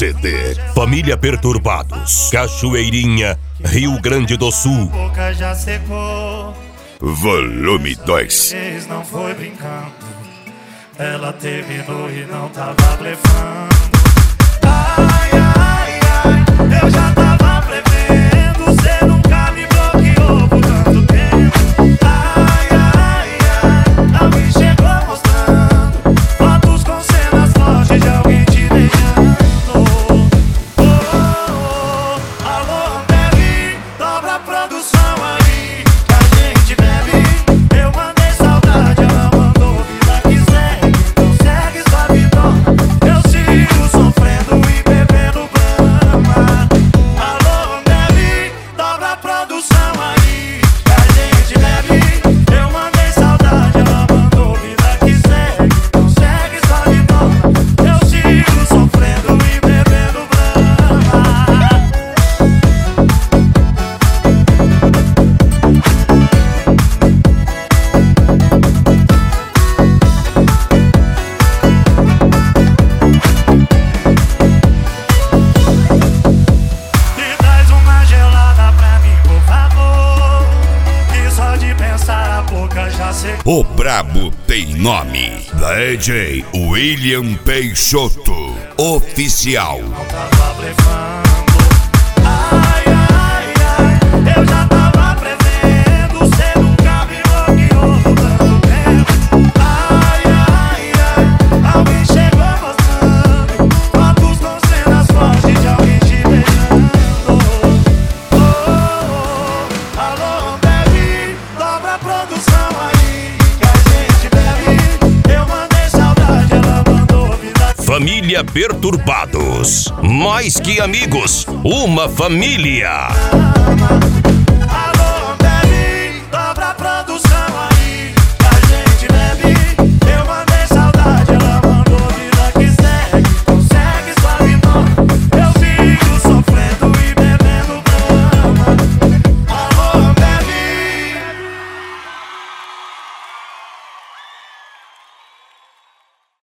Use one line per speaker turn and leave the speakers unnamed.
CD. Família Perturbados, Cachoeirinha, Rio Grande do Sul.
Boca já secou.
Volume 2.
Não foi brincando. Ela terminou e não tava blefando. Ai, ai, ai, eu já tava prevendo. Cê nunca me bloqueou por tanto tempo. Ai, ai, ai, alguém chegou mostrando fotos com cenas fortes de alguém te beijando. Oh, oh, oh, alô, Ambev, dobra a produção aí que a gente bebe. Eu mandei saudade, ela mandou vida que segue. Então segue sua vidona, eu sigo sofrendo e bebendo brama. Alô, Ambev, dobra a produção aí que a gente bebe. Eu mandei saudade, ela mandou vida que segue. Então segue sua vidona, eu sigo sofrendo e bebendo brama. E traz uma gelada pra mim, por favor. Que só de pensar a boca já secou.
O brabo tem nome. DJ William Peixoto, oficial.
Não tava blefando. Ai, ai, ai, eu já tava prevendo. Cê nunca me bloqueou por tanto tempo. Ai, ai, ai, alguém chegou mostrando fotos com cenas fortes de alguém te beijando. Oh, oh, alô, Ambev, dobra a produção aí que a gente bebe. Eu mandei saudade, ela mandou vida.
Família Perturbados, mais que amigos, uma família.
Ama.